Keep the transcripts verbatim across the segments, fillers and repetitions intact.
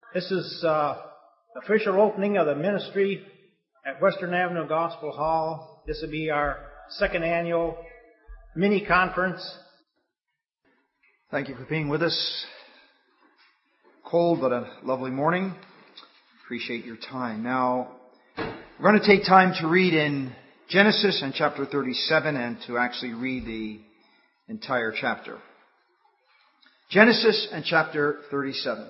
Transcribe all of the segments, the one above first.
This is uh, official opening of the ministry at Western Avenue Gospel Hall. This will be our second annual mini conference. Thank you for being with us. Cold, but a lovely morning. Appreciate your time. Now, we're going to take time to read in Genesis and chapter thirty-seven and to actually read the entire chapter. Genesis and chapter thirty-seven.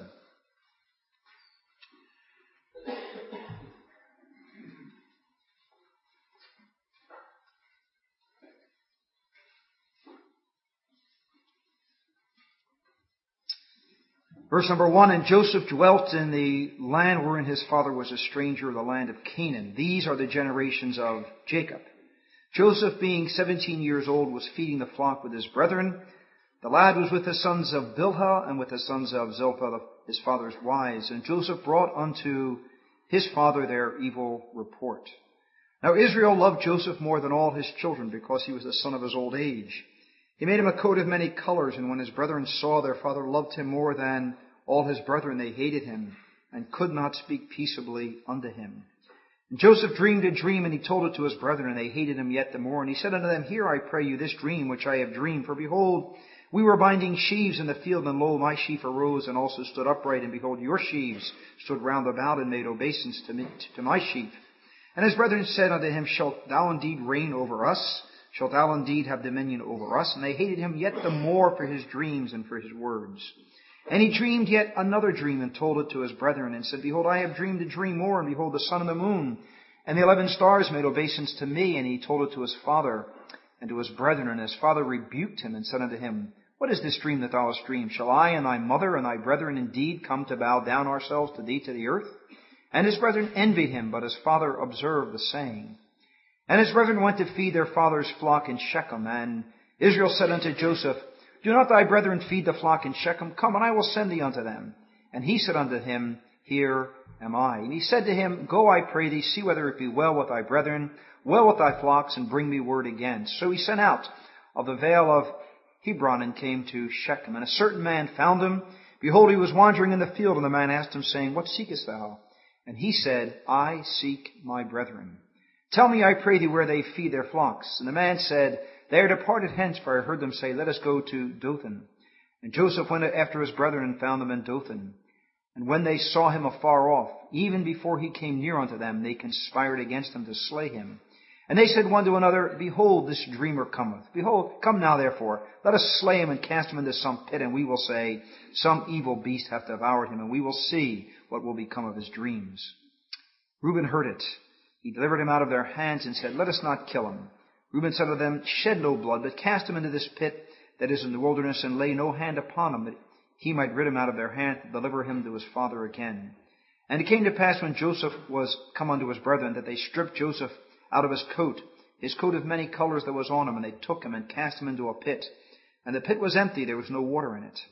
Verse number one, and Joseph dwelt in the land wherein his father was a stranger, the land of Canaan. These are the generations of Jacob. Joseph, being seventeen years old, was feeding the flock with his brethren. The lad was with the sons of Bilhah and with the sons of Zilpah, his father's wives. And Joseph brought unto his father their evil report. Now Israel loved Joseph more than all his children, because he was the son of his old age. He made him a coat of many colors, and when his brethren saw their father loved him more than all his brethren, they hated him, and could not speak peaceably unto him. And Joseph dreamed a dream, and he told it to his brethren, and they hated him yet the more. And he said unto them, Hear, I pray you, this dream which I have dreamed. For behold, we were binding sheaves in the field, and lo, my sheaf arose, and also stood upright. And behold, your sheaves stood round about, and made obeisance to, me, to my sheaf. And his brethren said unto him, Shalt thou indeed reign over us? Shalt thou indeed have dominion over us? And they hated him yet the more for his dreams and for his words. And he dreamed yet another dream, and told it to his brethren, and said, Behold, I have dreamed a dream more, and behold, the sun and the moon and the eleven stars made obeisance to me. And he told it to his father and to his brethren. And his father rebuked him, and said unto him, What is this dream that thou hast dreamed? Shall I and thy mother and thy brethren indeed come to bow down ourselves to thee to the earth? And his brethren envied him, but his father observed the saying. And his brethren went to feed their father's flock in Shechem. And Israel said unto Joseph, Do not thy brethren feed the flock in Shechem? Come, and I will send thee unto them. And he said unto him, Here am I. And he said to him, Go, I pray thee, see whether it be well with thy brethren, well with thy flocks, and bring me word again. So he sent out of the vale of Hebron, and came to Shechem. And a certain man found him. Behold, he was wandering in the field, and the man asked him, saying, What seekest thou? And he said, I seek my brethren. Tell me, I pray thee, where they feed their flocks. And the man said, They are departed hence, for I heard them say, Let us go to Dothan. And Joseph went after his brethren, and found them in Dothan. And when they saw him afar off, even before he came near unto them, they conspired against him to slay him. And they said one to another, Behold, this dreamer cometh. Behold, come now therefore, let us slay him, and cast him into some pit, and we will say, Some evil beast hath devoured him, and we will see what will become of his dreams. Reuben heard it. He delivered him out of their hands, and said, Let us not kill him. Reuben said to them, Shed no blood, but cast him into this pit that is in the wilderness, and lay no hand upon him, that he might rid him out of their hand, and deliver him to his father again. And it came to pass, when Joseph was come unto his brethren, that they stripped Joseph out of his coat, his coat of many colors that was on him, and they took him and cast him into a pit. And the pit was empty, there was no water in it.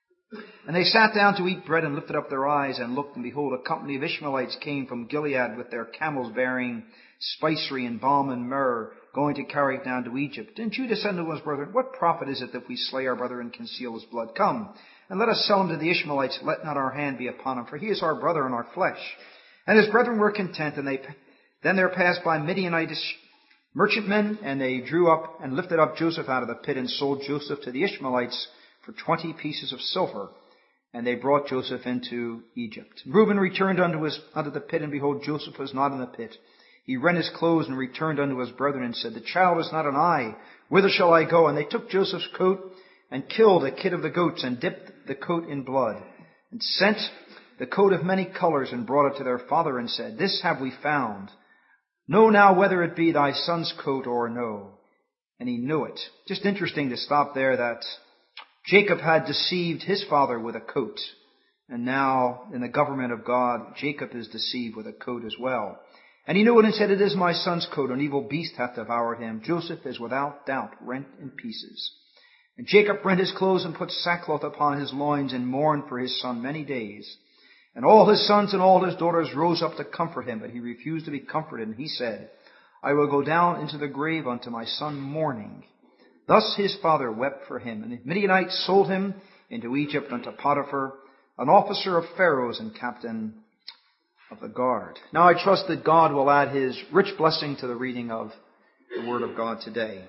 And they sat down to eat bread, and lifted up their eyes, and looked, and behold, a company of Ishmaelites came from Gilead with their camels bearing spicery and balm and myrrh, going to carry it down to Egypt. And Judah said unto his brethren, What profit is it that we slay our brother and conceal his blood? Come, and let us sell him to the Ishmaelites. Let not our hand be upon him, for he is our brother and our flesh. And his brethren were content, and they then there passed by Midianite merchantmen, and they drew up and lifted up Joseph out of the pit, and sold Joseph to the Ishmaelites for twenty pieces of silver. And they brought Joseph into Egypt. Reuben returned unto his unto the pit, and behold, Joseph was not in the pit. He rent his clothes and returned unto his brethren, and said, The child is not an I. Whither shall I go? And they took Joseph's coat, and killed a kid of the goats, and dipped the coat in blood, and sent the coat of many colors, and brought it to their father, and said, This have we found. Know now whether it be thy son's coat or no. And he knew it. Just interesting to stop there that Jacob had deceived his father with a coat. And now, in the government of God, Jacob is deceived with a coat as well. And he knew it and said, It is my son's coat. An evil beast hath devoured him. Joseph is without doubt rent in pieces. And Jacob rent his clothes and put sackcloth upon his loins, and mourned for his son many days. And all his sons and all his daughters rose up to comfort him, but he refused to be comforted. And he said, I will go down into the grave unto my son mourning. Thus his father wept for him. And the Midianites sold him into Egypt unto Potiphar, an officer of Pharaoh's and captain of the guard. Now I trust that God will add His rich blessing to the reading of the Word of God today.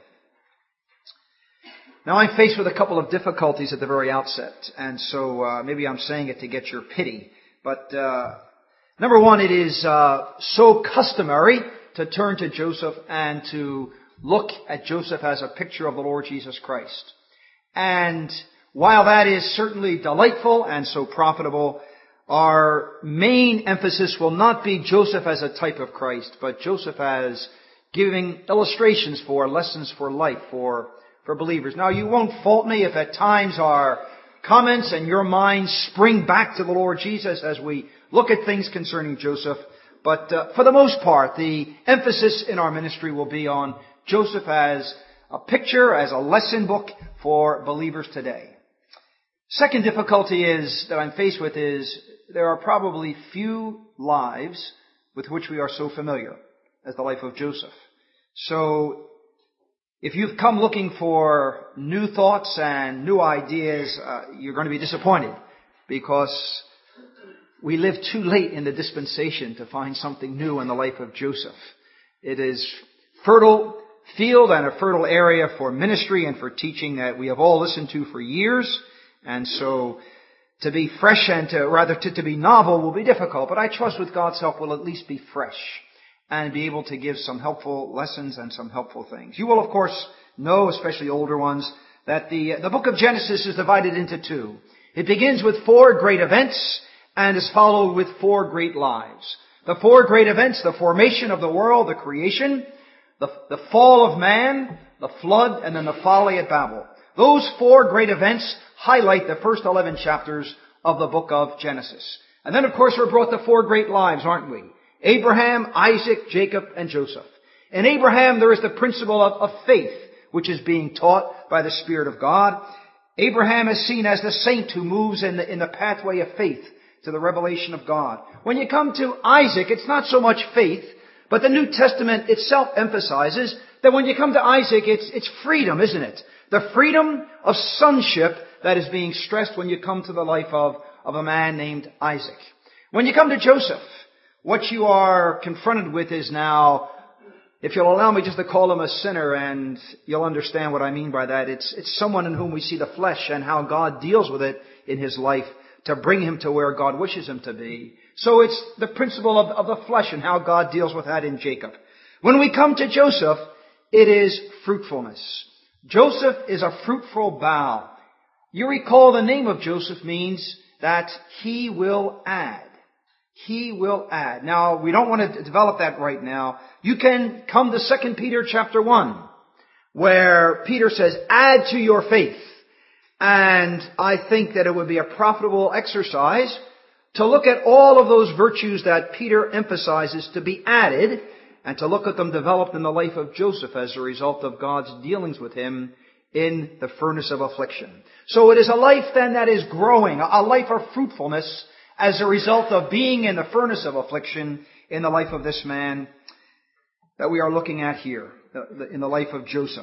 Now I'm faced with a couple of difficulties at the very outset, and so uh, maybe I'm saying it to get your pity. But uh, number one, it is uh, so customary to turn to Joseph and to look at Joseph as a picture of the Lord Jesus Christ. And while that is certainly delightful and so profitable, our main emphasis will not be Joseph as a type of Christ, but Joseph as giving illustrations for, lessons for life, for, for believers. Now, you won't fault me if at times our comments and your minds spring back to the Lord Jesus as we look at things concerning Joseph. But uh, for the most part, the emphasis in our ministry will be on Joseph as a picture, as a lesson book for believers today. Second difficulty is that I'm faced with is there are probably few lives with which we are so familiar as the life of Joseph. So if you've come looking for new thoughts and new ideas, uh, you're going to be disappointed because we live too late in the dispensation to find something new in the life of Joseph. It is fertile field and a fertile area for ministry and for teaching that we have all listened to for years. And so to be fresh and to, rather to, to be novel will be difficult. But I trust with God's help we'll at least be fresh and be able to give some helpful lessons and some helpful things. You will, of course, know, especially older ones, that the, the book of Genesis is divided into two. It begins with four great events and is followed with four great lives. The four great events, the formation of the world, the creation, the, the fall of man, the flood, and then the folly at Babel. Those four great events highlight the first eleven chapters of the book of Genesis. And then, of course, we're brought to four great lives, aren't we? Abraham, Isaac, Jacob, and Joseph. In Abraham, there is the principle of, of faith, which is being taught by the Spirit of God. Abraham is seen as the saint who moves in the, in the pathway of faith to the revelation of God. When you come to Isaac, it's not so much faith, but the New Testament itself emphasizes that when you come to Isaac, it's, it's freedom, isn't it? The freedom of sonship that is being stressed when you come to the life of, of a man named Isaac. When you come to Joseph, what you are confronted with is now, if you'll allow me just to call him a sinner, and you'll understand what I mean by that, it's, it's someone in whom we see the flesh and how God deals with it in his life to bring him to where God wishes him to be. So it's the principle of, of the flesh and how God deals with that in Jacob. When we come to Joseph, it is fruitfulness. Joseph is a fruitful bough. You recall the name of Joseph means that he will add. He will add. Now, we don't want to develop that right now. You can come to Second Peter chapter one, where Peter says, add to your faith. And I think that it would be a profitable exercise to look at all of those virtues that Peter emphasizes to be added, and to look at them developed in the life of Joseph as a result of God's dealings with him in the furnace of affliction. So it is a life then that is growing, a life of fruitfulness as a result of being in the furnace of affliction in the life of this man that we are looking at here, in the life of Joseph.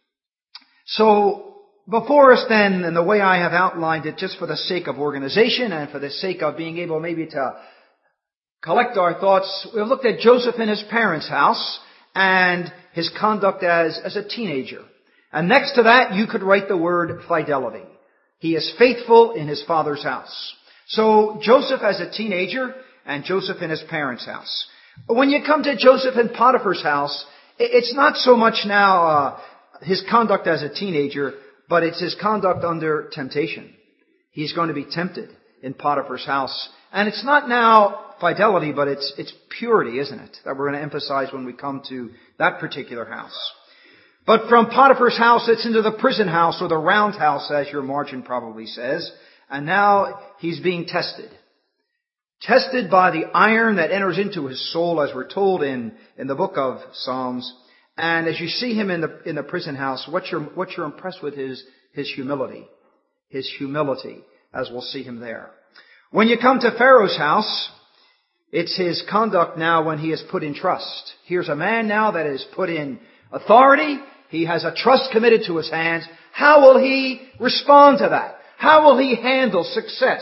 So before us then, in the way I have outlined it, just for the sake of organization and for the sake of being able maybe to collect our thoughts, we've looked at Joseph in his parents' house and his conduct as, as a teenager. And next to that, you could write the word fidelity. He is faithful in his father's house. So Joseph as a teenager and Joseph in his parents' house. But when you come to Joseph in Potiphar's house, it's not so much now uh, his conduct as a teenager, but it's his conduct under temptation. He's going to be tempted in Potiphar's house. And it's not now fidelity, but it's it's purity, isn't it? That we're going to emphasize when we come to that particular house. But from Potiphar's house, it's into the prison house, or the roundhouse, as your margin probably says. And now he's being tested. Tested by the iron that enters into his soul, as we're told in, in the book of Psalms. And as you see him in the in the prison house, what you're what you're impressed with is his humility. His humility, as we'll see him there. When you come to Pharaoh's house, it's his conduct now when he is put in trust. Here's a man now that is put in authority. He has a trust committed to his hands. How will he respond to that? How will he handle success?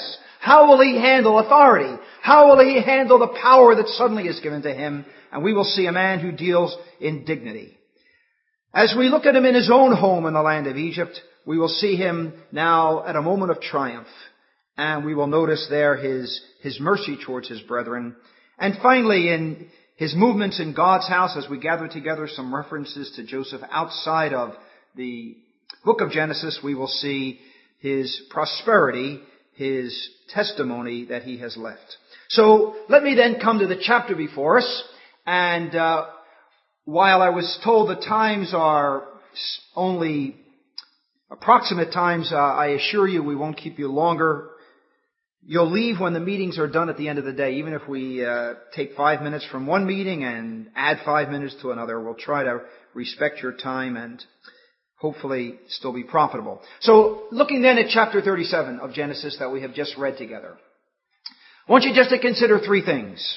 How will he handle authority? How will he handle the power that suddenly is given to him? And we will see a man who deals in dignity. As we look at him in his own home in the land of Egypt, we will see him now at a moment of triumph. And we will notice there his, his mercy towards his brethren. And finally, in his movements in God's house, as we gather together some references to Joseph outside of the book of Genesis, we will see his prosperity, his testimony that he has left. So let me then come to the chapter before us. And uh, while I was told the times are only approximate times, uh, I assure you we won't keep you longer. You'll leave when the meetings are done at the end of the day. Even if we uh, take five minutes from one meeting and add five minutes to another, we'll try to respect your time and hopefully still be profitable. So looking then at chapter thirty-seven of Genesis that we have just read together, I want you just to consider three things.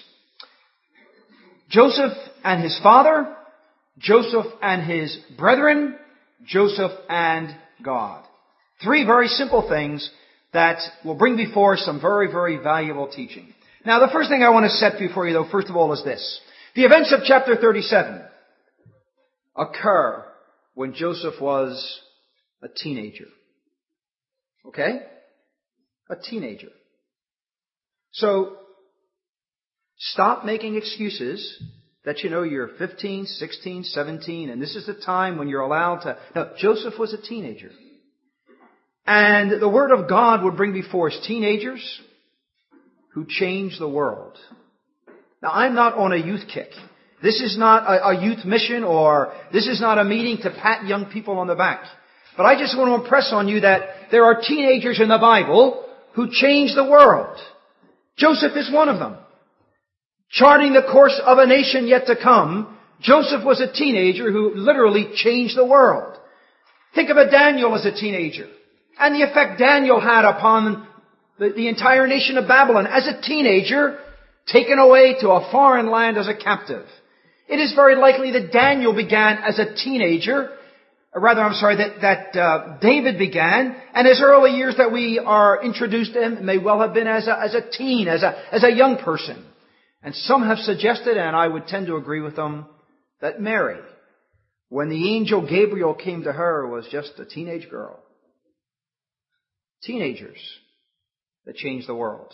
Joseph and his father, Joseph and his brethren, Joseph and God. Three very simple things that will bring before us some very, very valuable teaching. Now, the first thing I want to set before you, though, first of all, is this. The events of chapter thirty-seven occur when Joseph was a teenager. Okay? A teenager. So, stop making excuses that, you know, you're fifteen, sixteen, seventeen, and this is the time when you're allowed to... No, Joseph was a teenager. And the Word of God would bring before us teenagers who change the world. Now, I'm not on a youth kick. This is not a, a youth mission, or this is not a meeting to pat young people on the back. But I just want to impress on you that there are teenagers in the Bible who change the world. Joseph is one of them. Charting the course of a nation yet to come, Joseph was a teenager who literally changed the world. Think of a Daniel as a teenager, and the effect Daniel had upon the, the entire nation of Babylon as a teenager, taken away to a foreign land as a captive. It is very likely that Daniel began as a teenager, or rather, I'm sorry, that, that uh, David began, and his early years that we are introduced to him may well have been as a, as a teen, as a, as a young person. And some have suggested, and I would tend to agree with them, that Mary, when the angel Gabriel came to her, was just a teenage girl. Teenagers that changed the world.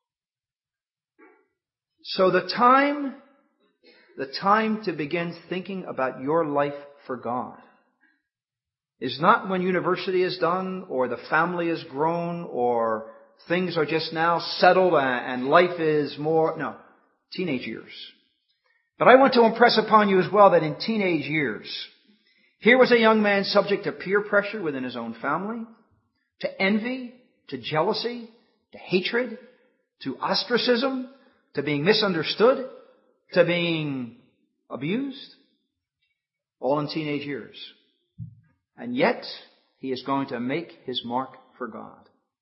So the time, the time to begin thinking about your life for God is not when university is done, or the family is grown, or things are just now settled and life is more, no, teenage years. But I want to impress upon you as well that in teenage years, here was a young man subject to peer pressure within his own family, to envy, to jealousy, to hatred, to ostracism, to being misunderstood, to being abused, all in teenage years. And yet, he is going to make his mark for God.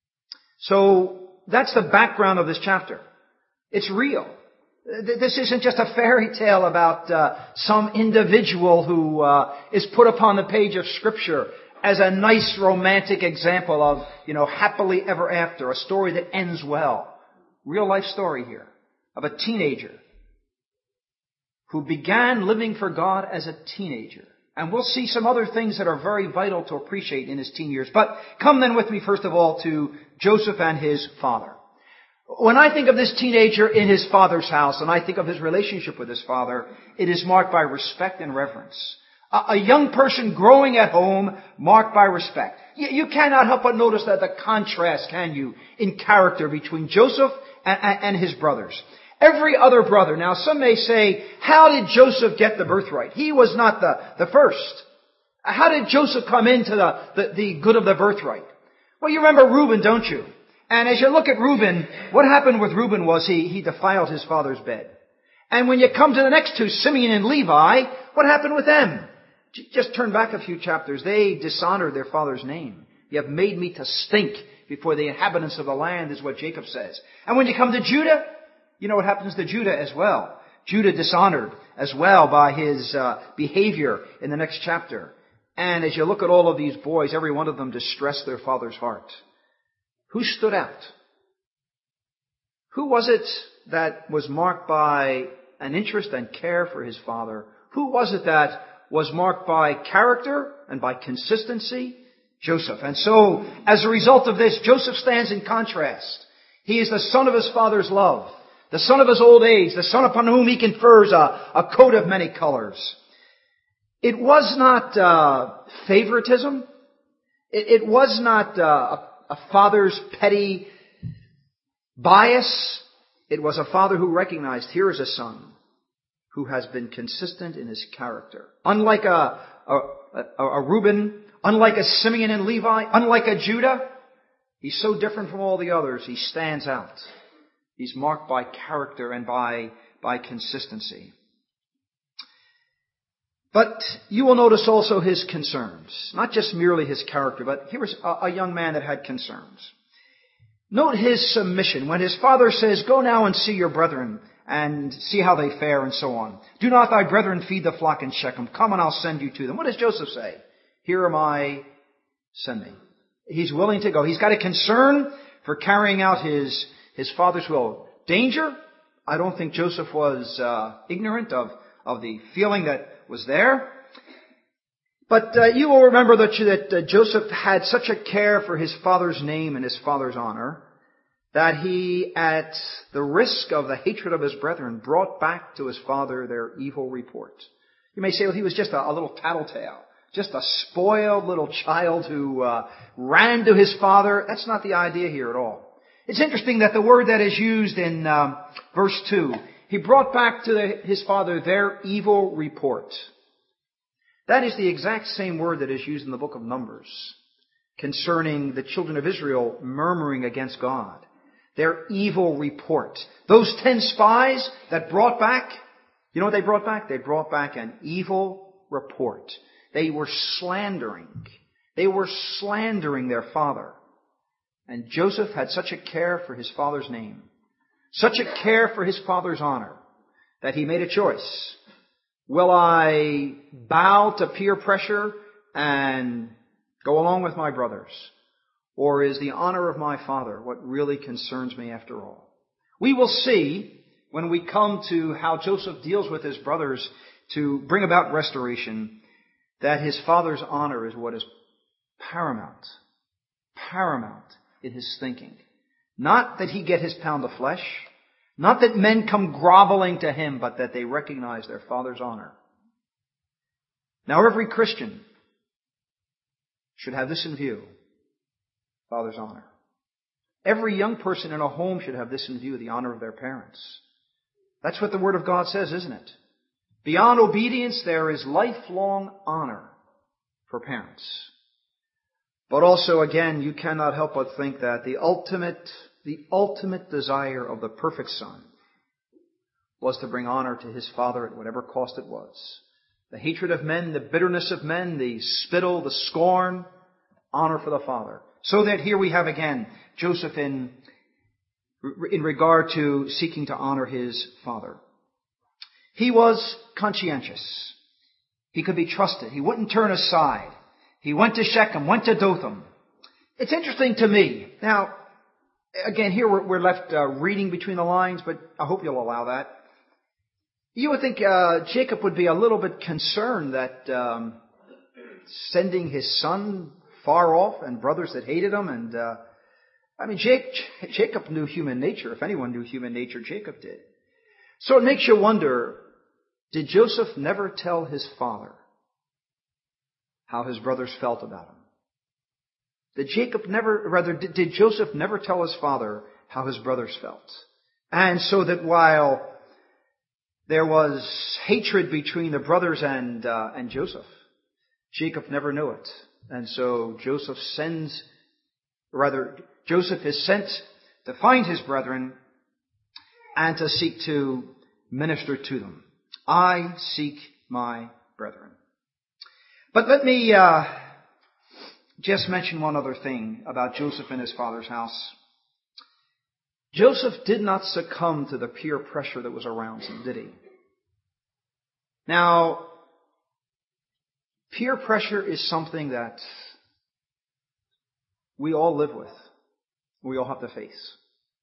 So, that's the background of this chapter. It's real. This isn't just a fairy tale about uh, some individual who uh, is put upon the page of Scripture as a nice romantic example of, you know, happily ever after, a story that ends well. Real life story here of a teenager who began living for God as a teenager. And we'll see some other things that are very vital to appreciate in his teen years. But come then with me, first of all, to Joseph and his father. When I think of this teenager in his father's house, and I think of his relationship with his father, it is marked by respect and reverence. A, a young person growing at home, marked by respect. You, you cannot help but notice that the contrast, can you, in character between Joseph and, and, and his brothers. Every other brother. Now, some may say, how did Joseph get the birthright? He was not the, the first. How did Joseph come into the, the, the good of the birthright? Well, you remember Reuben, don't you? And as you look at Reuben, what happened with Reuben was he, he defiled his father's bed. And when you come to the next two, Simeon and Levi, what happened with them? Just turn back a few chapters. They dishonored their father's name. You have made me to stink before the inhabitants of the land, is what Jacob says. And when you come to Judah, you know what happens to Judah as well. Judah dishonored as well by his uh, behavior in the next chapter. And as you look at all of these boys, every one of them distressed their father's heart. Who stood out? Who was it that was marked by an interest and care for his father? Who was it that was marked by character and by consistency? Joseph. And so, as a result of this, Joseph stands in contrast. He is the son of his father's love, the son of his old age, the son upon whom he confers a, a coat of many colors. It was not uh, favoritism. It, it was not uh, a, a father's petty bias. It was a father who recognized, here is a son who has been consistent in his character. Unlike a, a, a, a Reuben, unlike a Simeon and Levi, unlike a Judah, he's so different from all the others, he stands out. He's marked by character and by, by consistency. But you will notice also his concerns. Not just merely his character, but here was a, a young man that had concerns. Note his submission. When his father says, go now and see your brethren and see how they fare and so on. Do not thy brethren feed the flock in Shechem? Come and I'll send you to them. What does Joseph say? Here am I, send me. He's willing to go. He's got a concern for carrying out his, his father's will. Danger? I don't think Joseph was uh, ignorant of, of the feeling that was there. But uh, you will remember that, that uh, Joseph had such a care for his father's name and his father's honor that he, at the risk of the hatred of his brethren, brought back to his father their evil report. You may say, well, he was just a, a little tattletale, just a spoiled little child who uh, ran to his father. That's not the idea here at all. It's interesting that the word that is used in um, verse two, he brought back to the, his father their evil report. That is the exact same word that is used in the book of Numbers concerning the children of Israel murmuring against God. Their evil report. Those ten spies that brought back, you know what they brought back? They brought back an evil report. They were slandering. They were slandering their father. And Joseph had such a care for his father's name, such a care for his father's honor, that he made a choice. Will I bow to peer pressure and go along with my brothers? Or is the honor of my father what really concerns me after all? We will see when we come to how Joseph deals with his brothers to bring about restoration that his father's honor is what is paramount, paramount in his thinking. Not that he get his pound of flesh, not that men come groveling to him, but that they recognize their father's honor. Now every Christian should have this in view, father's honor. Every young person in a home should have this in view, the honor of their parents. That's what the Word of God says, isn't it? Beyond obedience, there is lifelong honor for parents. But also, again, you cannot help but think that the ultimate, the ultimate desire of the perfect Son was to bring honor to his Father at whatever cost it was. The hatred of men, the bitterness of men, the spittle, the scorn, honor for the Father. So that here we have again Joseph in, in regard to seeking to honor his father. He was conscientious. He could be trusted. He wouldn't turn aside. He went to Shechem, went to Dothan. It's interesting to me. Now, again, here we're, we're left uh, reading between the lines, but I hope you'll allow that. You would think uh, Jacob would be a little bit concerned that um, sending his son far off and brothers that hated him. And uh, I mean, Jake, Jacob knew human nature. If anyone knew human nature, Jacob did. So it makes you wonder, did Joseph never tell his father how his brothers felt about him? Did Jacob never, rather, did, did Joseph never tell his father how his brothers felt? And so that while there was hatred between the brothers and uh, and Joseph, Jacob never knew it. And so Joseph sends, rather, Joseph is sent to find his brethren and to seek to minister to them. I seek my brethren. But let me uh, just mention one other thing about Joseph and his father's house. Joseph did not succumb to the peer pressure that was around him, did he? Now, peer pressure is something that we all live with. We all have to face.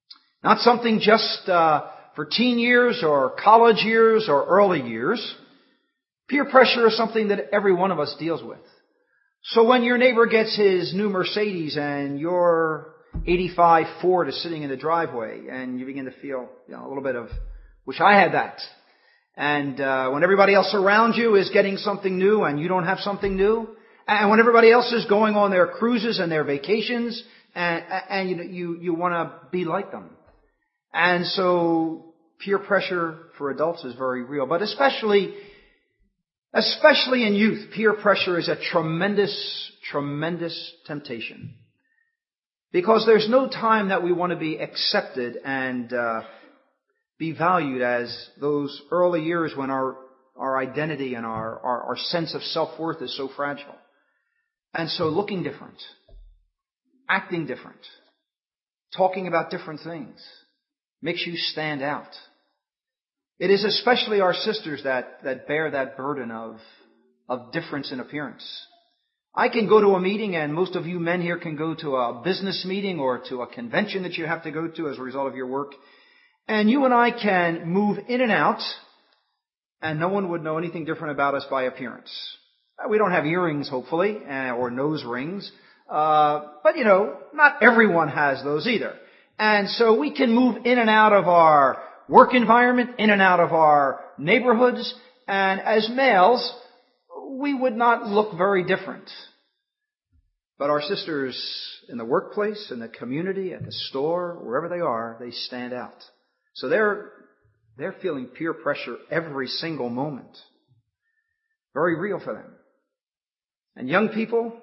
Not something just uh, for teen years or college years or early years. Peer pressure is something that every one of us deals with. So when your neighbor gets his new Mercedes and your eighty-five Ford is sitting in the driveway and you begin to feel, you know, a little bit of, wish I had that. And uh, when everybody else around you is getting something new and you don't have something new, and when everybody else is going on their cruises and their vacations, and, and you you, you want to be like them. And so peer pressure for adults is very real, but especially especially in youth, peer pressure is a tremendous, tremendous temptation. Because there's no time that we want to be accepted and uh, be valued as those early years when our, our identity and our, our, our sense of self-worth is so fragile. And so looking different, acting different, talking about different things makes you stand out. It is especially our sisters that, that bear that burden of, of difference in appearance. I can go to a meeting, and most of you men here can go to a business meeting or to a convention that you have to go to as a result of your work. And you and I can move in and out, and no one would know anything different about us by appearance. We don't have earrings, hopefully, or nose rings. Uh, but, you know, not everyone has those either. And so we can move in and out of our work environment, in and out of our neighborhoods, and as males, we would not look very different. But our sisters in the workplace, in the community, at the store, wherever they are, they stand out. So they're, they're feeling peer pressure every single moment. Very real for them. And young people,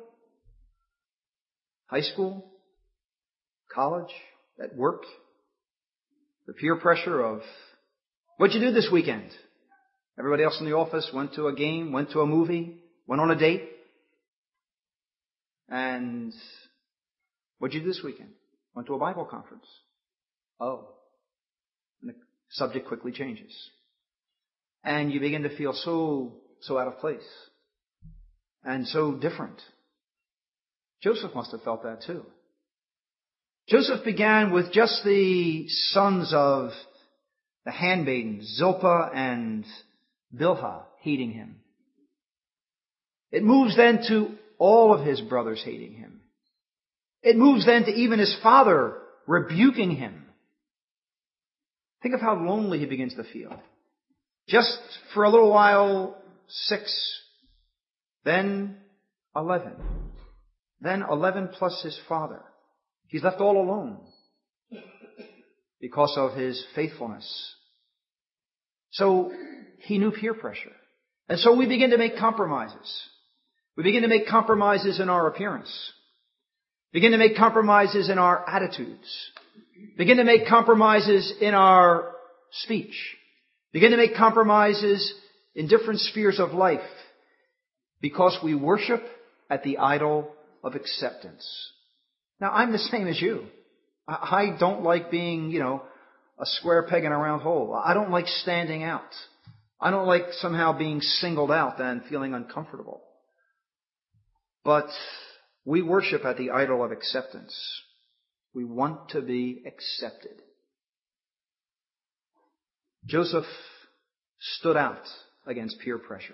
high school, college, at work, the peer pressure of, what'd you do this weekend? Everybody else in the office went to a game, went to a movie, went on a date. And what'd you do this weekend? Went to a Bible conference. Oh. And the subject quickly changes. And you begin to feel so, so out of place. And so different. Joseph must have felt that too. Joseph began with just the sons of the handmaidens, Zilpah and Bilhah, hating him. It moves then to all of his brothers hating him. It moves then to even his father rebuking him. Think of how lonely he begins to feel. Just for a little while, six, then eleven. Then eleven plus his father. He's left all alone because of his faithfulness. So he knew peer pressure. And so we begin to make compromises. We begin to make compromises in our appearance. Begin to make compromises in our attitudes. Begin to make compromises in our speech. Begin to make compromises in different spheres of life because we worship at the idol of acceptance. Now, I'm the same as you. I don't like being, you know, a square peg in a round hole. I don't like standing out. I don't like somehow being singled out and feeling uncomfortable. But we worship at the idol of acceptance. We want to be accepted. Joseph stood out against peer pressure.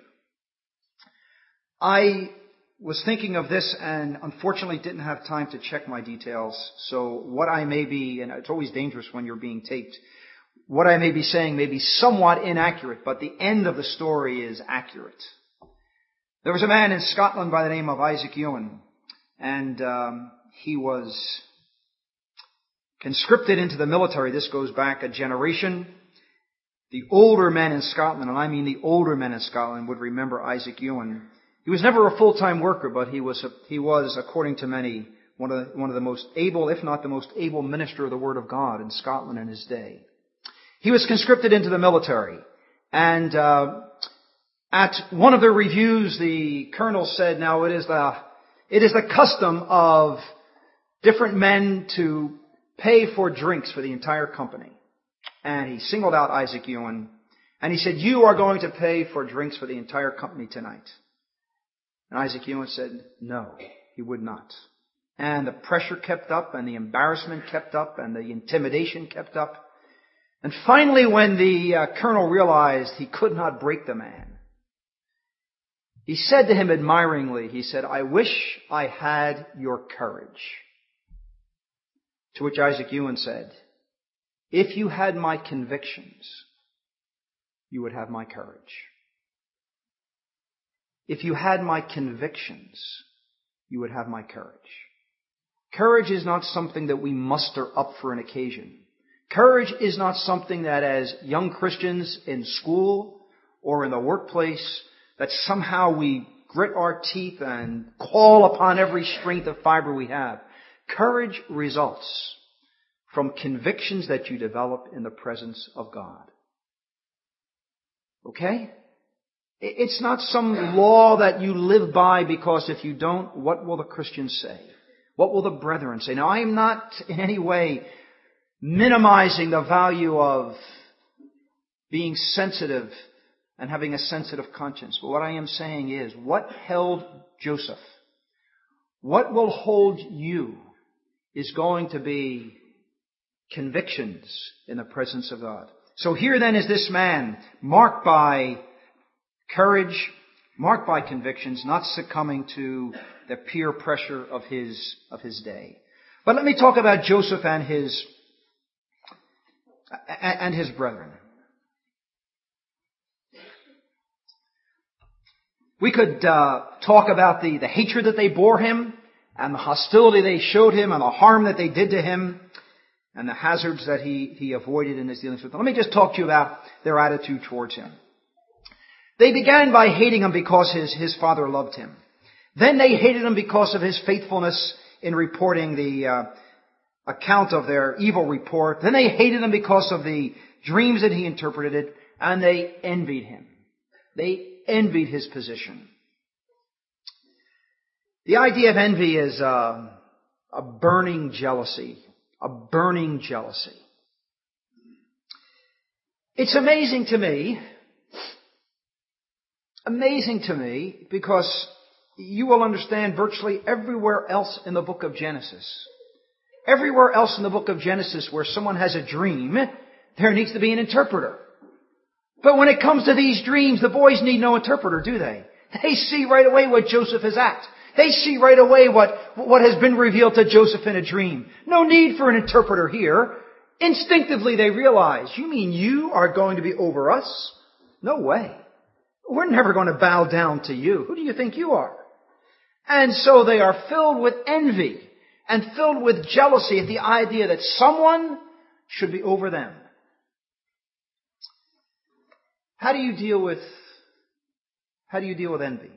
I was thinking of this and unfortunately didn't have time to check my details. So what I may be, and it's always dangerous when you're being taped, what I may be saying may be somewhat inaccurate, but the end of the story is accurate. There was a man in Scotland by the name of Isaac Ewan, and um, he was conscripted into the military. This goes back a generation. The older men in Scotland, and I mean the older men in Scotland, would remember Isaac Ewan. He was never a full-time worker, but he was, he was, according to many, one of, the, one of the most able, if not the most able minister of the Word of God in Scotland in his day. He was conscripted into the military. And uh, at one of the reviews, the colonel said, now it is the, it is the custom of different men to pay for drinks for the entire company. And he singled out Isaac Ewan. And he said, you are going to pay for drinks for the entire company tonight. And Isaac Ewan said, no, he would not. And the pressure kept up, and the embarrassment kept up, and the intimidation kept up. And finally, when the uh, colonel realized he could not break the man, he said to him admiringly, he said, "I wish I had your courage." To which Isaac Ewan said, "If you had my convictions, you would have my courage. If you had my convictions, you would have my courage." Courage is not something that we muster up for an occasion. Courage is not something that as young Christians in school or in the workplace that somehow we grit our teeth and call upon every strength of fiber we have. Courage results from convictions that you develop in the presence of God. Okay? It's not some law that you live by because if you don't, what will the Christians say? What will the brethren say? Now, I am not in any way minimizing the value of being sensitive and having a sensitive conscience. But what I am saying is, what held Joseph, what will hold you is going to be convictions in the presence of God. So here then is this man marked by courage, marked by convictions, not succumbing to the peer pressure of his, of his day. But let me talk about Joseph and his, and his brethren. We could uh, talk about the, the hatred that they bore him, and the hostility they showed him, and the harm that they did to him, and the hazards that he, he avoided in his dealings with them. Let me just talk to you about their attitude towards him. They began by hating him because his, his father loved him. Then they hated him because of his faithfulness in reporting the uh, account of their evil report. Then they hated him because of the dreams that he interpreted, and they envied him. They envied his position. The idea of envy is uh, a burning jealousy, a burning jealousy. It's amazing to me, amazing to me, because you will understand virtually everywhere else in the book of Genesis. Everywhere else in the book of Genesis where someone has a dream, there needs to be an interpreter. But when it comes to these dreams, the boys need no interpreter, do they? They see right away what Joseph is at. They see right away what, what has been revealed to Joseph in a dream. No need for an interpreter here. Instinctively they realize, you mean you are going to be over us? No way. We're never going to bow down to you. Who do you think you are? And so they are filled with envy and filled with jealousy at the idea that someone should be over them. How do you deal with, how do you deal with envy?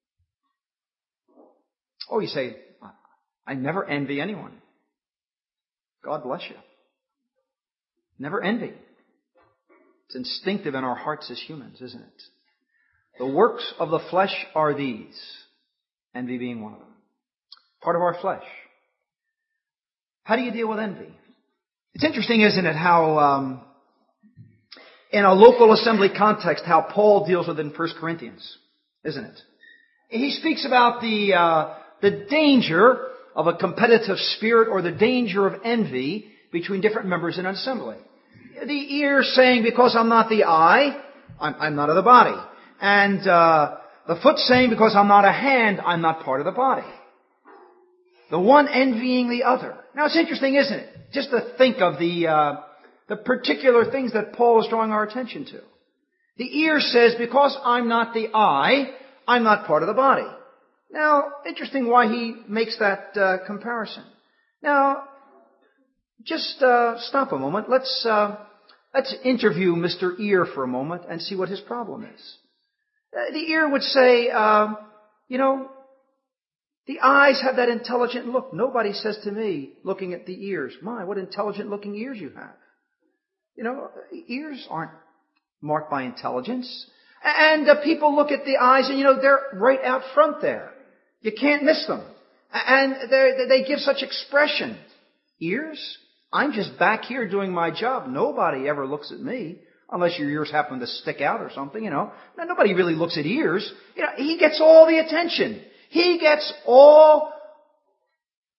Oh, you say, I never envy anyone. God bless you. Never envy. It's instinctive in our hearts as humans, isn't it? The works of the flesh are these, envy being one of them. Part of our flesh. How do you deal with envy? It's interesting, isn't it, how um, in a local assembly context, how Paul deals with it in First Corinthians, isn't it? He speaks about the uh, the danger of a competitive spirit or the danger of envy between different members in an assembly. The ear saying, because I'm not the eye, I'm, I'm not of the body. And uh, the foot saying, because I'm not a hand, I'm not part of the body. The one envying the other. Now it's interesting, isn't it? Just to think of the uh, the particular things that Paul is drawing our attention to. The ear says, because I'm not the eye, I'm not part of the body. Now, interesting why he makes that uh, comparison. Now, just uh, stop a moment. Let's uh, let's interview Mister Ear for a moment and see what his problem is. Uh, the ear would say, uh, you know, the eyes have that intelligent look. Nobody says to me, looking at the ears, my, what intelligent looking ears you have. You know, ears aren't marked by intelligence. And uh, people look at the eyes and, you know, they're right out front there. You can't miss them. And they give such expression. Ears? I'm just back here doing my job. Nobody ever looks at me. Unless your ears happen to stick out or something, you know. Now, nobody really looks at ears. You know, he gets all the attention. He gets all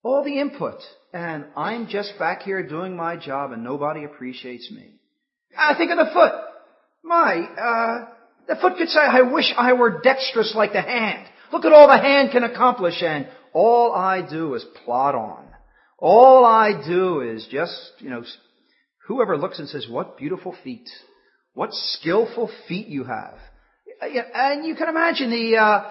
all the input, and I'm just back here doing my job and nobody appreciates me. I think of the foot. My, uh, the foot could say, I wish I were dexterous like the hand. Look at all the hand can accomplish, and all I do is plod on. All I do is just, you know, whoever looks and says, what beautiful feet. What skillful feet you have. And you can imagine the, uh,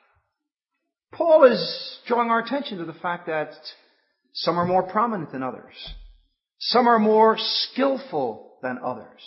Paul is drawing our attention to the fact that some are more prominent than others. Some are more skillful than others.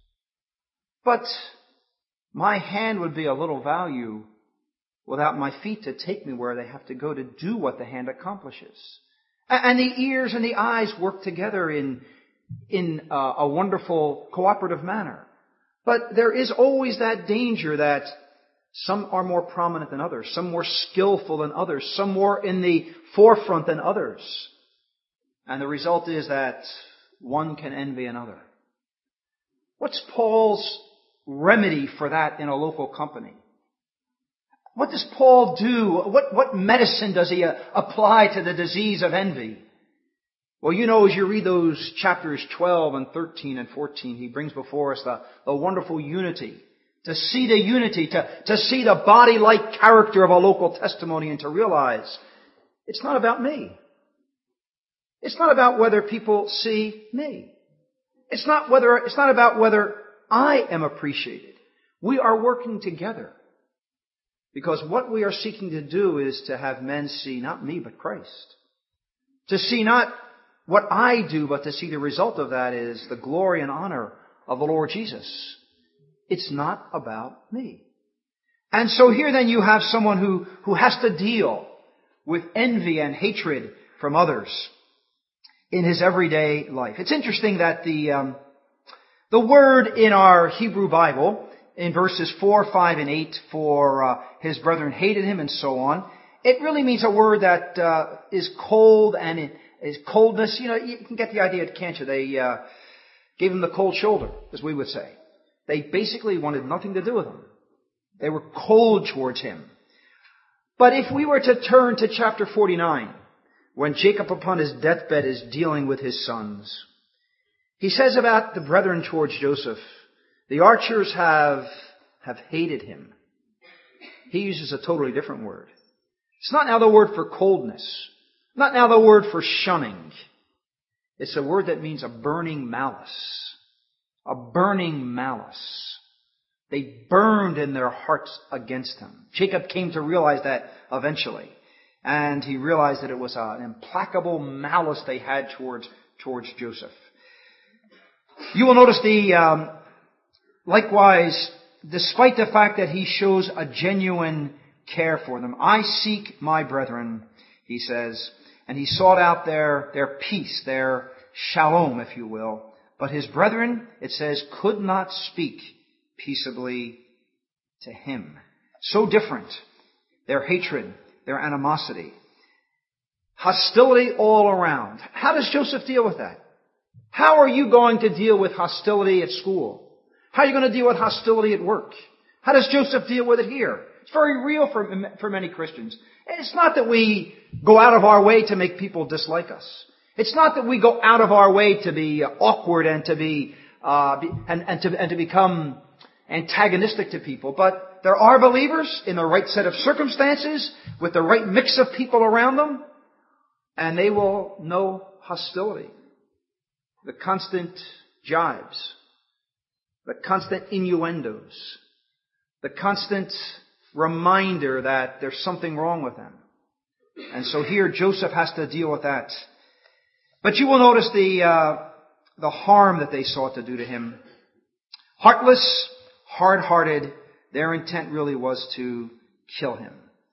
But my hand would be of little value without my feet to take me where they have to go to do what the hand accomplishes. And the ears and the eyes work together in, in uh, a wonderful cooperative manner. But there is always that danger that some are more prominent than others, some more skillful than others, some more in the forefront than others. And the result is that one can envy another. What's Paul's remedy for that in a local company? What does Paul do? What, what medicine does he uh, apply to the disease of envy? Well, you know, as you read those chapters twelve and thirteen and fourteen, he brings before us the, the wonderful unity. To see the unity, to, to see the body-like character of a local testimony, and to realize it's not about me. It's not about whether people see me. It's not whether, it's not about whether I am appreciated. We are working together. Because what we are seeking to do is to have men see not me, but Christ. To see not what I do, but to see the result of that is the glory and honor of the Lord Jesus. It's not about me. And so here then you have someone who, who has to deal with envy and hatred from others in his everyday life. It's interesting that the, um, the word in our Hebrew Bible, in verses four, five, and eight, for uh, his brethren hated him and so on, it really means a word that uh, is cold and it is coldness. You know, you can get the idea, can't you? They uh, gave him the cold shoulder, as we would say. They basically wanted nothing to do with him. They were cold towards him. But if we were to turn to chapter forty-nine, when Jacob upon his deathbed is dealing with his sons, he says about the brethren towards Joseph, the archers have, have hated him. He uses a totally different word. It's not now the word for coldness. Not now the word for shunning. It's a word that means a burning malice. A burning malice. They burned in their hearts against him. Jacob came to realize that eventually. And he realized that it was an implacable malice they had towards, towards Joseph. You will notice the, um, likewise, despite the fact that he shows a genuine care for them. I seek my brethren, he says, and he sought out their, their peace, their shalom, if you will. But his brethren, it says, could not speak peaceably to him. So different. Their hatred, their animosity. Hostility all around. How does Joseph deal with that? How are you going to deal with hostility at school? How are you going to deal with hostility at work? How does Joseph deal with it here? It's very real for, for many Christians. It's not that we go out of our way to make people dislike us. It's not that we go out of our way to be awkward and to be, uh, be and, and to and to become antagonistic to people. But there are believers in the right set of circumstances with the right mix of people around them, and they will know hostility, the constant jibes, the constant innuendos, the constant reminder that there's something wrong with them. And so here Joseph has to deal with that. But you will notice the uh, the harm that they sought to do to him. Heartless, hard-hearted, their intent really was to kill him.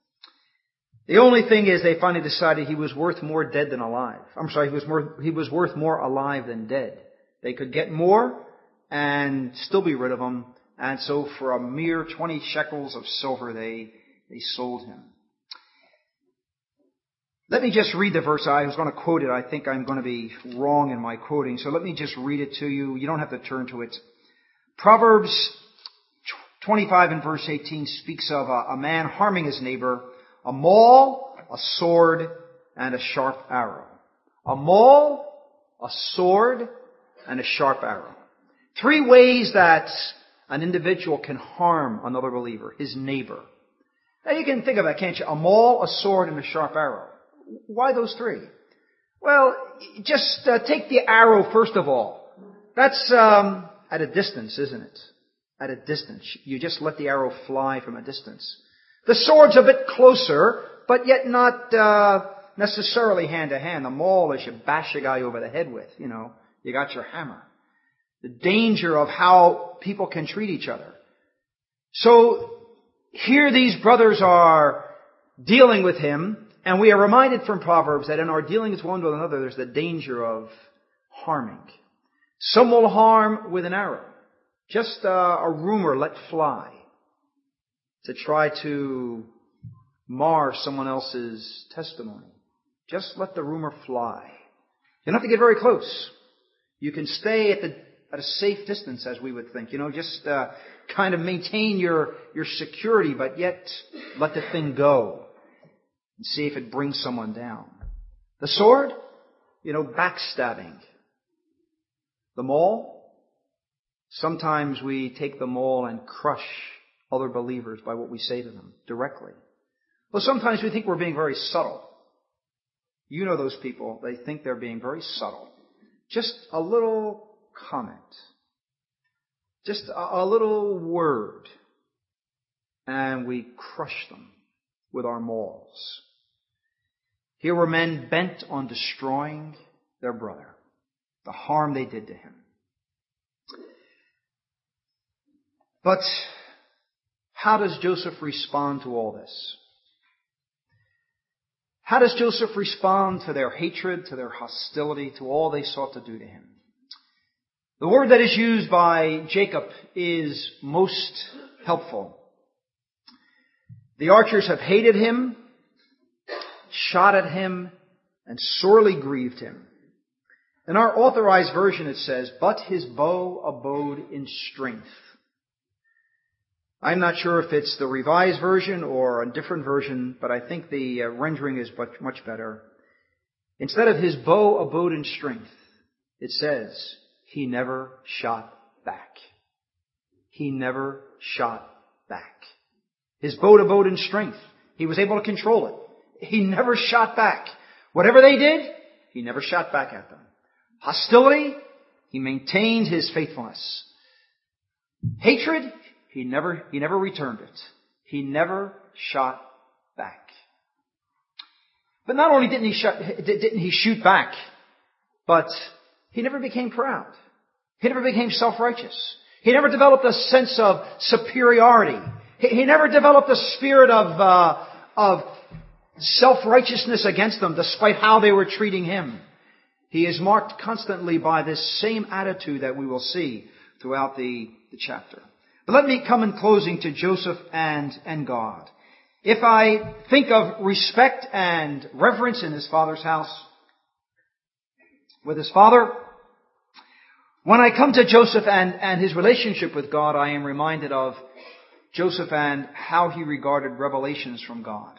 The only thing is they finally decided he was worth more dead than alive. I'm sorry, he was more, he was worth more alive than dead. They could get more and still be rid of him. And so for a mere twenty shekels of silver, they, they sold him. Let me just read the verse. I was going to quote it. I think I'm going to be wrong in my quoting. So let me just read it to you. You don't have to turn to it. Proverbs twenty-five and verse eighteen speaks of a, a man harming his neighbor, a maul, a sword, and a sharp arrow. A maul, a sword, and a sharp arrow. Three ways that an individual can harm another believer, his neighbor. Now you can think of that, can't you? A maul, a sword, and a sharp arrow. Why those three? Well, just uh, take the arrow first of all. That's um, at a distance, isn't it? At a distance. You just let the arrow fly from a distance. The sword's a bit closer, but yet not uh, necessarily hand to hand. The maul is you bash a guy over the head with, you know. You got your hammer. The danger of how people can treat each other. So here these brothers are dealing with him, and we are reminded from Proverbs that in our dealings one with another, there's the danger of harming. Some will harm with an arrow. Just uh, a rumor let fly to try to mar someone else's testimony. Just let the rumor fly. You don't have to get very close. You can stay at the at a safe distance, as we would think. You know, just uh, kind of maintain your your security, but yet let the thing go and see if it brings someone down. The sword, you know, backstabbing. The maul, sometimes we take the maul and crush other believers by what we say to them directly. Well, sometimes we think we're being very subtle. You know those people, they think they're being very subtle. Just a little comment. Just a, a little word. And we crush them with our mauls. Here were men bent on destroying their brother. The harm they did to him. But how does Joseph respond to all this? How does Joseph respond to their hatred, to their hostility, to all they sought to do to him? The word that is used by Jacob is most helpful. The archers have hated him, shot at him, and sorely grieved him. In our authorized version it says, but his bow abode in strength. I'm not sure if it's the revised version or a different version, but I think the uh, rendering is much, much better. Instead of his bow abode in strength, it says, he never shot back. He never shot back. His bow abode in strength. He was able to control it. He never shot back. Whatever they did, he never shot back at them. Hostility, he maintained his faithfulness. Hatred, he never, he never returned it. He never shot back. But not only didn't he shot, didn't he shoot back, but he never became proud. He never became self-righteous. He never developed a sense of superiority. He, he never developed a spirit of, uh, of self-righteousness against them, despite how they were treating him. He is marked constantly by this same attitude that we will see throughout the, the chapter. But let me come in closing to Joseph and, and God. If I think of respect and reverence in his father's house, with his father, when I come to Joseph and, and his relationship with God, I am reminded of Joseph and how he regarded revelations from God.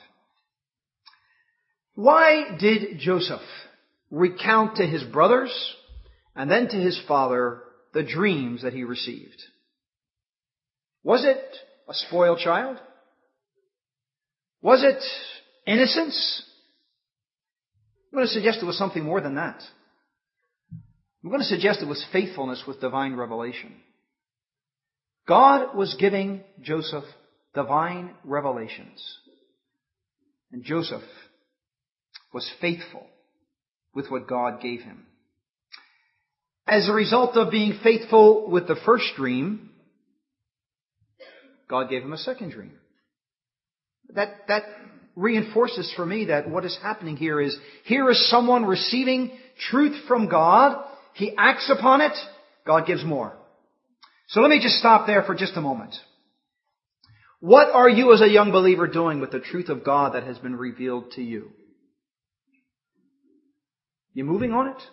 Why did Joseph recount to his brothers and then to his father the dreams that he received? Was it a spoiled child? Was it innocence? I'm going to suggest it was something more than that. I'm going to suggest it was faithfulness with divine revelation. God was giving Joseph divine revelations. And Joseph was faithful with what God gave him. As a result of being faithful with the first dream, God gave him a second dream. That, that reinforces for me that what is happening here is, here is someone receiving truth from God. He acts upon it. God gives more. So let me just stop there for just a moment. What are you as a young believer doing with the truth of God that has been revealed to you? You moving on it?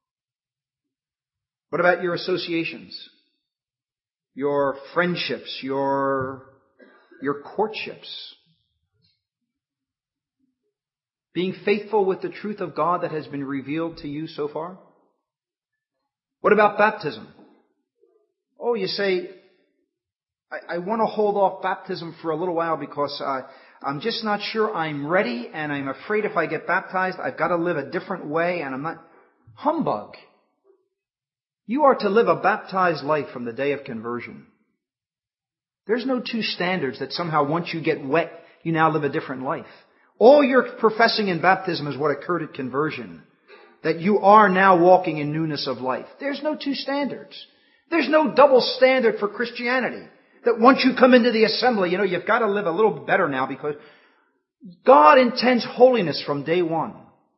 What about your associations? Your friendships? Your, your courtships? Being faithful with the truth of God that has been revealed to you so far? What about baptism? Oh, you say, I, I want to hold off baptism for a little while because I, I'm just not sure I'm ready, and I'm afraid if I get baptized, I've got to live a different way, and I'm not... Humbug! You are to live a baptized life from the day of conversion. There's no two standards that somehow once you get wet, you now live a different life. All you're professing in baptism is what occurred at conversion. That you are now walking in newness of life. There's no two standards. There's no double standard for Christianity. That once you come into the assembly, you know, you've got to live a little better now because God intends holiness from day one.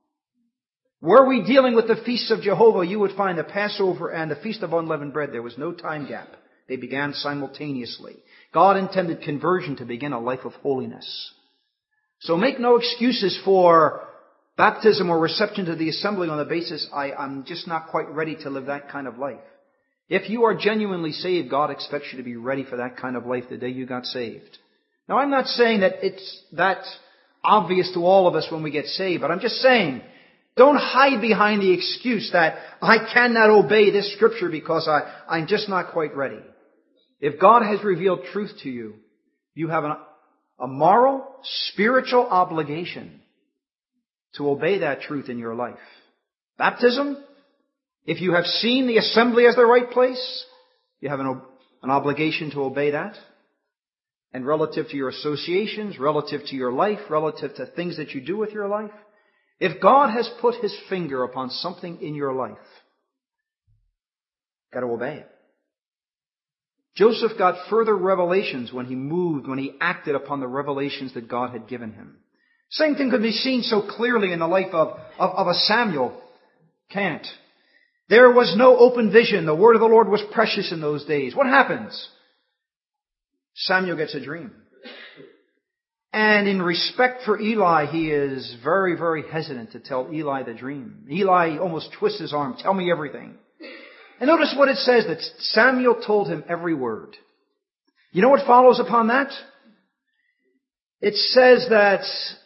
Were we dealing with the feasts of Jehovah, you would find the Passover and the Feast of Unleavened Bread, there was no time gap. They began simultaneously. God intended conversion to begin a life of holiness. So make no excuses for baptism or reception to the assembly on the basis, I, I'm just not quite ready to live that kind of life. If you are genuinely saved, God expects you to be ready for that kind of life the day you got saved. Now, I'm not saying that it's that obvious to all of us when we get saved, but I'm just saying, don't hide behind the excuse that I cannot obey this scripture because I, I'm just not quite ready. If God has revealed truth to you, you have an, a moral, spiritual obligation to obey that truth in your life. Baptism, if you have seen the assembly as the right place, you have an, an obligation to obey that. And relative to your associations, relative to your life, relative to things that you do with your life, if God has put His finger upon something in your life, you've got to obey it. Joseph got further revelations when he moved, when he acted upon the revelations that God had given him. Same thing could be seen so clearly in the life of, of, of a Samuel. Can't. There was no open vision. The word of the Lord was precious in those days. What happens? Samuel gets a dream. And in respect for Eli, he is very, very hesitant to tell Eli the dream. Eli almost twists his arm. Tell me everything. And notice what it says, that Samuel told him every word. You know what follows upon that? It says that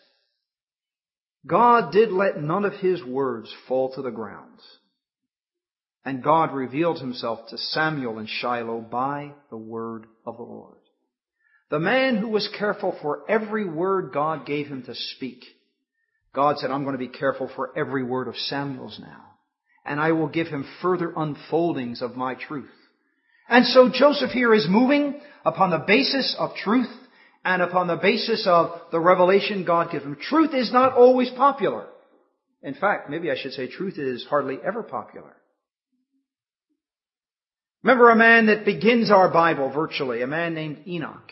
God did let none of His words fall to the ground. And God revealed Himself to Samuel in Shiloh by the word of the Lord. The man who was careful for every word God gave him to speak. God said, I'm going to be careful for every word of Samuel's now. And I will give him further unfoldings of my truth. And so Joseph here is moving upon the basis of truth and upon the basis of the revelation God gives him. Truth is not always popular. In fact, maybe I should say truth is hardly ever popular. Remember a man that begins our Bible virtually, a man named Enoch.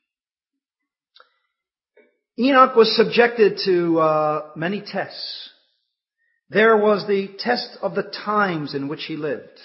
Enoch was subjected to uh, many tests. There was the test of the times in which he lived.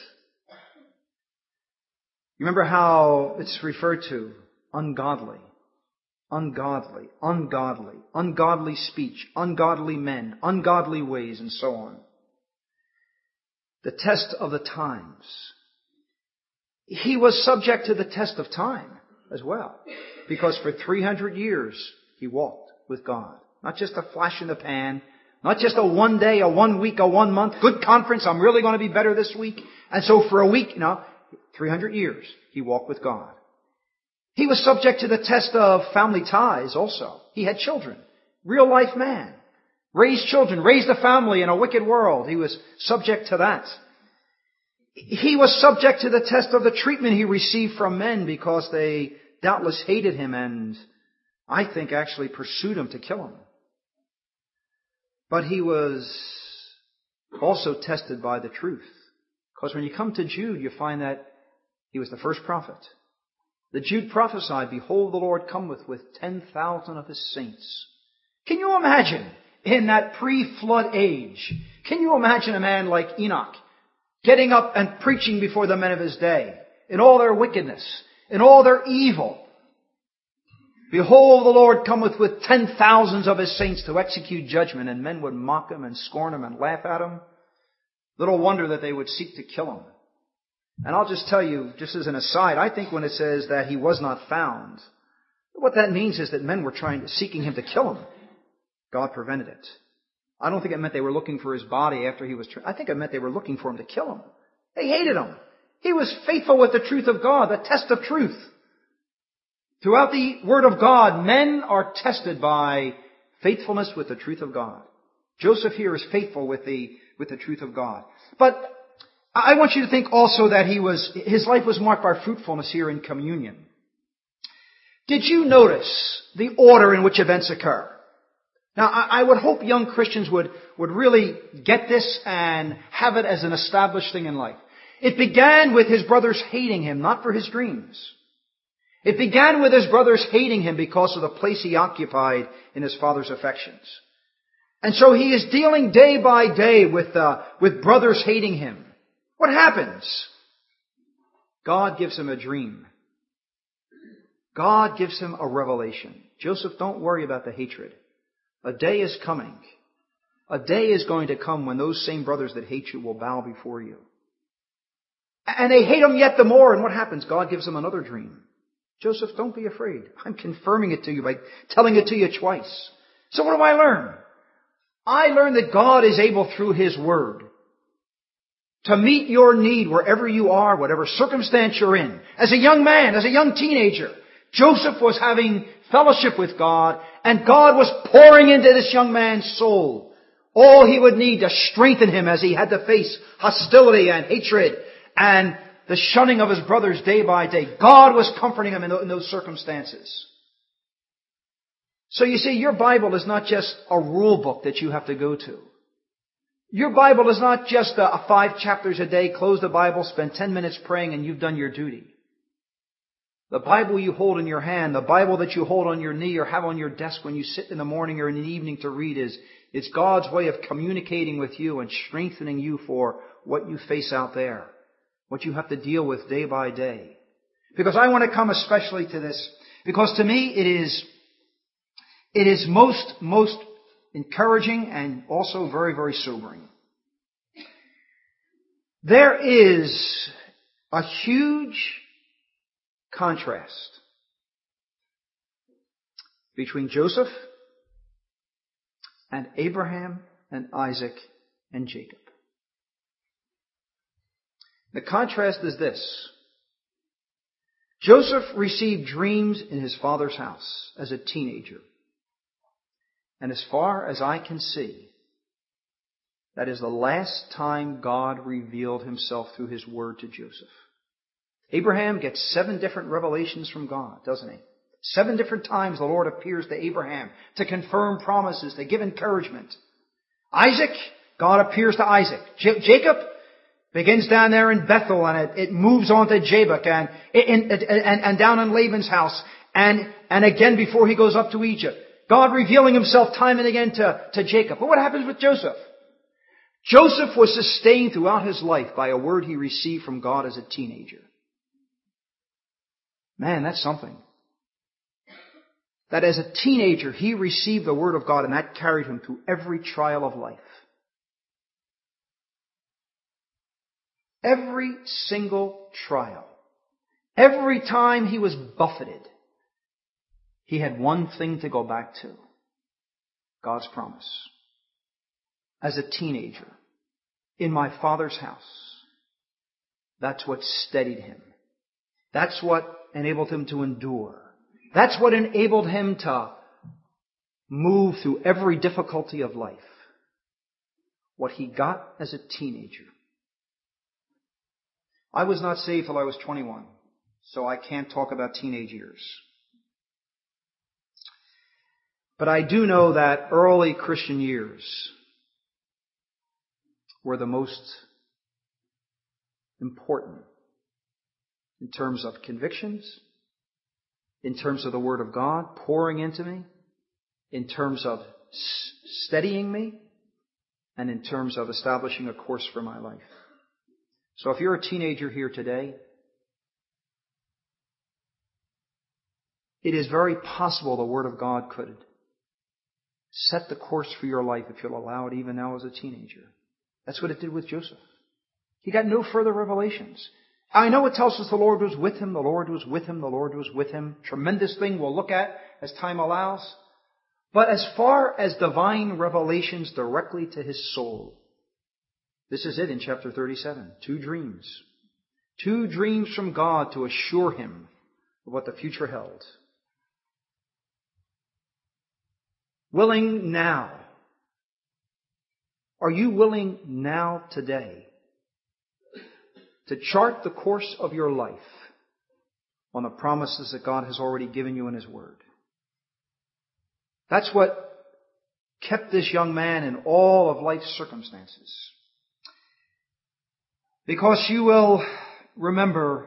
You remember how it's referred to? Ungodly, ungodly, ungodly, ungodly speech, ungodly men, ungodly ways, and so on. The test of the times. He was subject to the test of time as well, because for three hundred years he walked with God. Not just a flash in the pan, not just a one day, a one week, a one month, good conference, I'm really going to be better this week. And so for a week, no, three hundred years he walked with God. He was subject to the test of family ties also. He had children. Real life man. Raised children, raised a family in a wicked world. He was subject to that. He was subject to the test of the treatment he received from men because they doubtless hated him and I think actually pursued him to kill him. But he was also tested by the truth. Because when you come to Jude, you find that he was the first prophet. The Jude prophesied, behold, the Lord cometh with ten thousand of His saints. Can you imagine in that pre-flood age? Can you imagine a man like Enoch getting up and preaching before the men of his day in all their wickedness, in all their evil? Behold, the Lord cometh with ten thousands of His saints to execute judgment, and men would mock Him and scorn Him and laugh at Him. Little wonder that they would seek to kill Him. And I'll just tell you, just as an aside, I think when it says that He was not found, what that means is that men were trying, seeking Him to kill Him. God prevented it. I don't think it meant they were looking for his body after he was trained. I think it meant they were looking for him to kill him. They hated him. He was faithful with the truth of God, the test of truth. Throughout the Word of God, men are tested by faithfulness with the truth of God. Joseph here is faithful with the, with the truth of God. But I want you to think also that he was, his life was marked by fruitfulness here in communion. Did you notice the order in which events occur? Now, I would hope young Christians would, would really get this and have it as an established thing in life. It began with his brothers hating him, not for his dreams. It began with his brothers hating him because of the place he occupied in his father's affections. And so he is dealing day by day with, uh, with brothers hating him. What happens? God gives him a dream. God gives him a revelation. Joseph, don't worry about the hatred. A day is coming. A day is going to come when those same brothers that hate you will bow before you. And they hate him yet the more. And what happens? God gives him another dream. Joseph, don't be afraid. I'm confirming it to you by telling it to you twice. So what do I learn? I learn that God is able through His Word to meet your need wherever you are, whatever circumstance you're in. As a young man, as a young teenager, Joseph was having fellowship with God, and God was pouring into this young man's soul all he would need to strengthen him as he had to face hostility and hatred and the shunning of his brothers day by day. God was comforting him in those circumstances. So you see, your Bible is not just a rule book that you have to go to. Your Bible is not just a, a five chapters a day, close the Bible, spend ten minutes praying, and you've done your duty. The Bible you hold in your hand, the Bible that you hold on your knee or have on your desk when you sit in the morning or in the evening to read is, it's God's way of communicating with you and strengthening you for what you face out there, what you have to deal with day by day. Because I want to come especially to this, because to me it is, it is most, most encouraging and also very, very sobering. There is a huge contrast between Joseph and Abraham and Isaac and Jacob. The contrast is this. Joseph received dreams in his father's house as a teenager. And as far as I can see, that is the last time God revealed Himself through His Word to Joseph. Abraham gets seven different revelations from God, doesn't he? Seven different times the Lord appears to Abraham to confirm promises, to give encouragement. Isaac, God appears to Isaac. J- Jacob begins down there in Bethel, and it, it moves on to Jabbok and, and, and, and down in Laban's house, and, and again before he goes up to Egypt. God revealing Himself time and again to, to Jacob. But what happens with Joseph? Joseph was sustained throughout his life by a word he received from God as a teenager. Man, that's something. That as a teenager, he received the Word of God, and that carried him through every trial of life. Every single trial. Every time he was buffeted, he had one thing to go back to. God's promise. As a teenager, in my father's house, that's what steadied him. That's what enabled him to endure. That's what enabled him to move through every difficulty of life. What he got as a teenager. I was not saved till I was twenty-one, so I can't talk about teenage years. But I do know that early Christian years were the most important in terms of convictions, in terms of the Word of God pouring into me, in terms of steadying me, and in terms of establishing a course for my life. So if you're a teenager here today, it is very possible the Word of God could set the course for your life if you'll allow it even now as a teenager. That's what it did with Joseph. He got no further revelations. I know it tells us the Lord was with him, the Lord was with him, the Lord was with him. Tremendous thing we'll look at as time allows. But as far as divine revelations directly to his soul, this is it in chapter thirty-seven. Two dreams. Two dreams from God to assure him of what the future held. Willing now. Are you willing now, today, to chart the course of your life on the promises that God has already given you in His Word? That's what kept this young man in all of life's circumstances. Because you will remember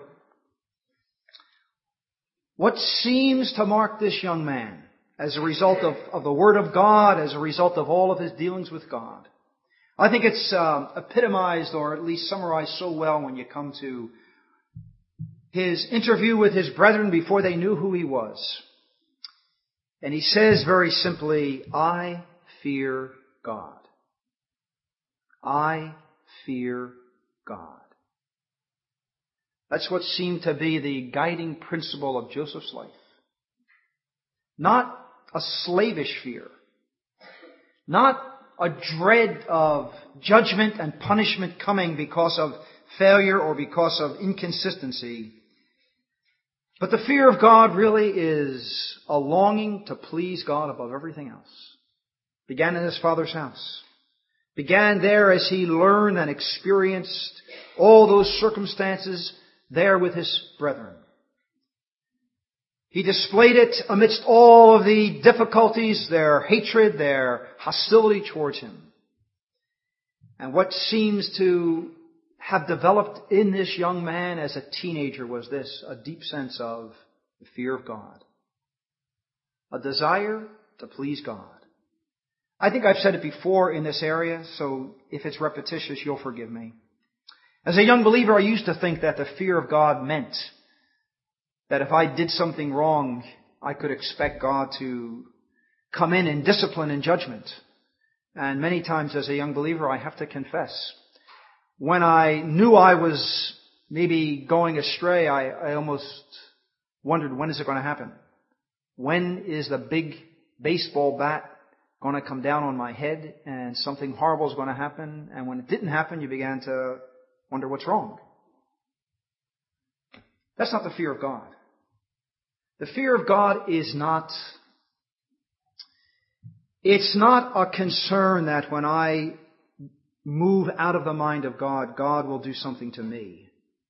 what seems to mark this young man as a result of, of the Word of God, as a result of all of his dealings with God. I think it's uh, epitomized, or at least summarized so well when you come to his interview with his brethren before they knew who he was. And he says very simply, I fear God. I fear God. That's what seemed to be the guiding principle of Joseph's life. Not a slavish fear. Not a dread of judgment and punishment coming because of failure or because of inconsistency. But the fear of God really is a longing to please God above everything else. Began in his father's house. Began there as he learned and experienced all those circumstances there with his brethren. He displayed it amidst all of the difficulties, their hatred, their hostility towards him. And what seems to have developed in this young man as a teenager was this, a deep sense of the fear of God. A desire to please God. I think I've said it before in this area, so if it's repetitious, you'll forgive me. As a young believer, I used to think that the fear of God meant that if I did something wrong, I could expect God to come in and discipline and judgment. And many times as a young believer, I have to confess, when I knew I was maybe going astray, I, I almost wondered, when is it going to happen? When is the big baseball bat going to come down on my head and something horrible is going to happen? And when it didn't happen, you began to wonder what's wrong. That's not the fear of God. The fear of God is not, it's not a concern that when I move out of the mind of God, God will do something to me.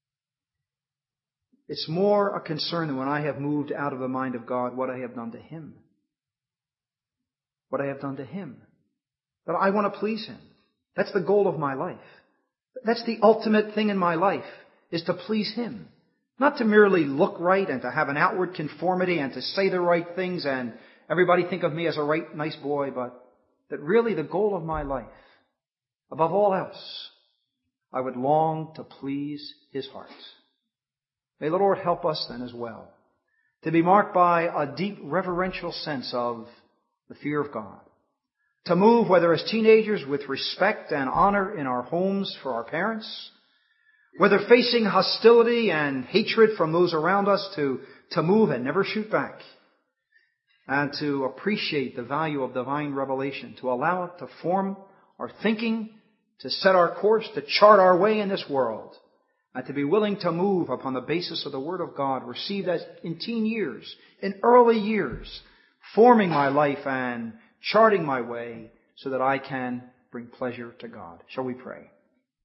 It's more a concern that when I have moved out of the mind of God, what I have done to Him. What I have done to Him. That I want to please Him. That's the goal of my life. That's the ultimate thing in my life, is to please Him. Not to merely look right and to have an outward conformity and to say the right things and everybody think of me as a right, nice boy, but that really the goal of my life, above all else, I would long to please His heart. May the Lord help us then as well to be marked by a deep reverential sense of the fear of God. To move, whether as teenagers, with respect and honor in our homes for our parents, whether facing hostility and hatred from those around us, to, to move and never shoot back, and to appreciate the value of divine revelation, to allow it to form our thinking, to set our course, to chart our way in this world, and to be willing to move upon the basis of the Word of God, received as in teen years, in early years, forming my life and charting my way so that I can bring pleasure to God. Shall we pray?